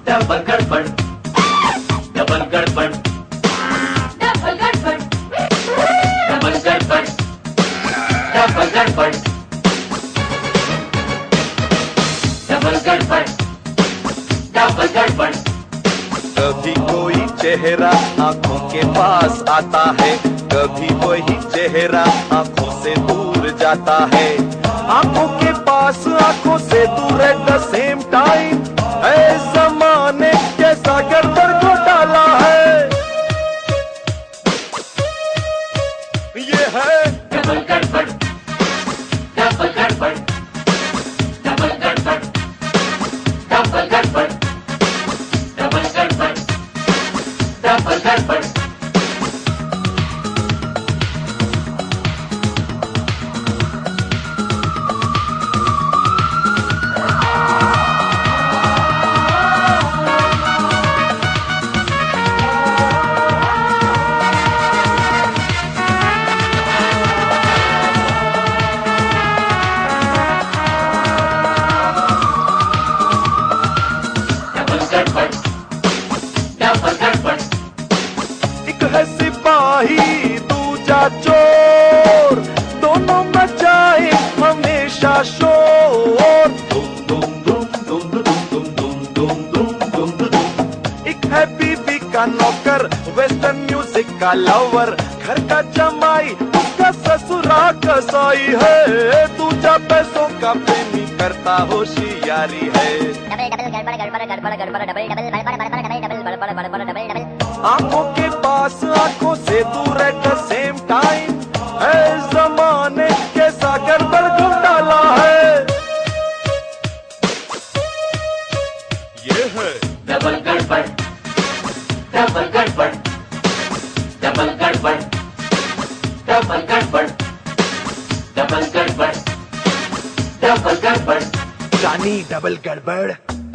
Double गड़बड़, double गड़बड़, double गड़बड़, डबल गड़बड़, डबल गड़बड़, डबल गड़बड़, डबल गड़बड़। कभी कोई चेहरा आंखों के पास आता है, कभी वही चेहरा आंखों से दूर जाता है। आंखों के पास आंखों से दूर एट द सेम टाइम, है ज़माने कैसा गर्दन को डाला है। ये है डबल गड़बड़, डबल गड़बड़, डबल गड़बड़, डबल गड़बड़, डबल गड़बड़, डबल गड़बड़। एक है सिपाही दूजा चोर, दोनों मचाए हमेशा शोर। दुम दुम दुम दुम दुम दुम दुम दुम दुम दुम दुम। एक है बीवी का नौकर, वेस्टर्न म्यूजिक का लवर, घर का जमाई उसका ससुरा कसाई है। दूजा पैसों का प्रेमी करता होशियारी है। आंखों के पास आंखों से दूर एट द सेम टाइम, है ज़माने कैसा गड़बड़ घुम डाला है। ये है डबल गड़बड़, डबल गड़बड़, डबल गड़बड़, डबल गड़बड़, डबल गड़बड़, डबल गड़बड़। जानी डबल गड़बड़।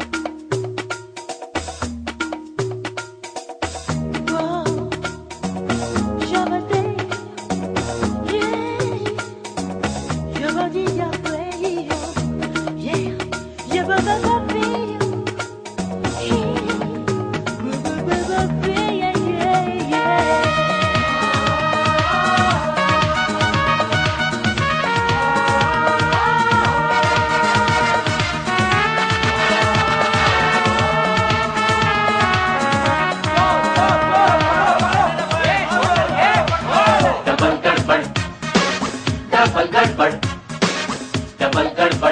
डबल गड़बड़, डबल गड़बड़,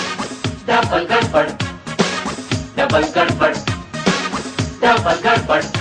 डबल गड़बड़, डबल गड़बड़, डबल गड़बड़।